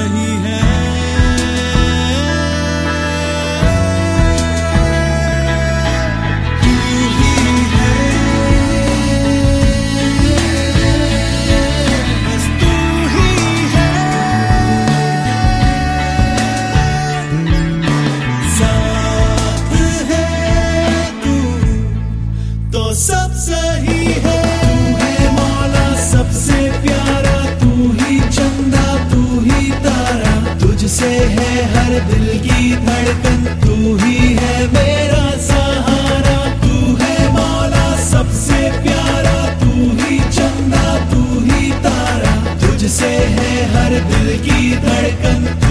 सही है। सब सही है। तू है मौला सबसे प्यारा, तू ही चंदा तू ही तारा, तुझसे है हर दिल की धड़कन, तू ही है मेरा सहारा। तू है मौला सबसे प्यारा, तू ही चंदा तू ही तारा, तुझसे है हर दिल की धड़कन।